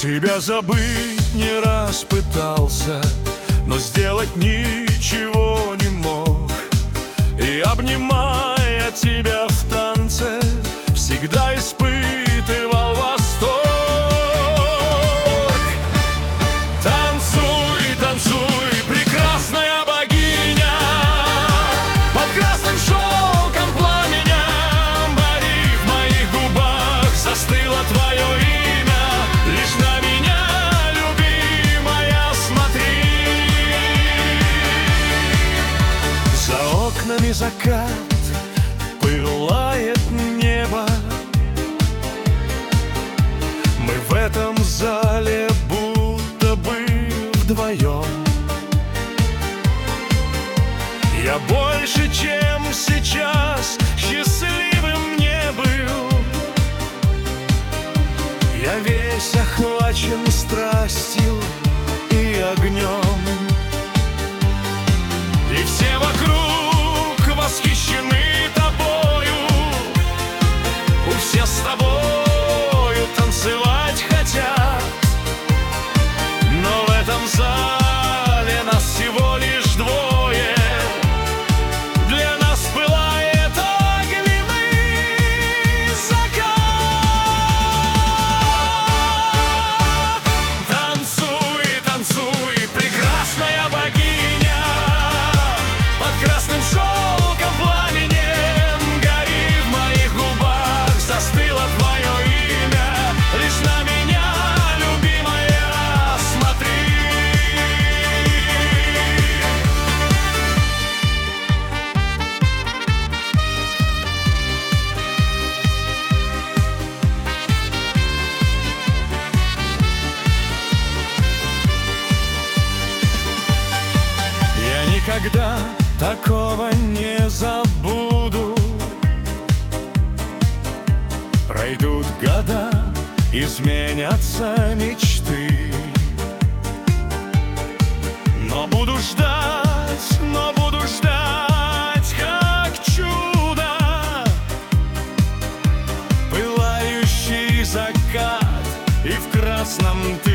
Тебя забыть не раз пытался, но сделать ничего не мог. И обнимая тебя в танце, всегда испытывал восторг. Танцуй, танцуй, прекрасная богиня, под красным шелком пламеня. Мари, в моих губах застыло твое имя. Лишь на меня, любимая, смотри. За окнами закат, пылает небо. Мы в этом зале будто бы вдвоем. Я больше, чем сейчас, счастливым не был. Я весь охвачен страстью и огнем, и все вокруг восхищены тобою. Все с тобою танцевать хотят, но в этом зале нас всего лишь двое. Для нас пылает огненный закат. Танцуй, танцуй, прекрасная богиня, под красным шелком пламенем. Гори, в моих губах застыло твое имя. Лишь на меня, любимая, смотри. Я никогда такого не забуду. Пройдут года, изменятся мечты, но буду ждать, как чудо. Пылающий закат, и в красном ты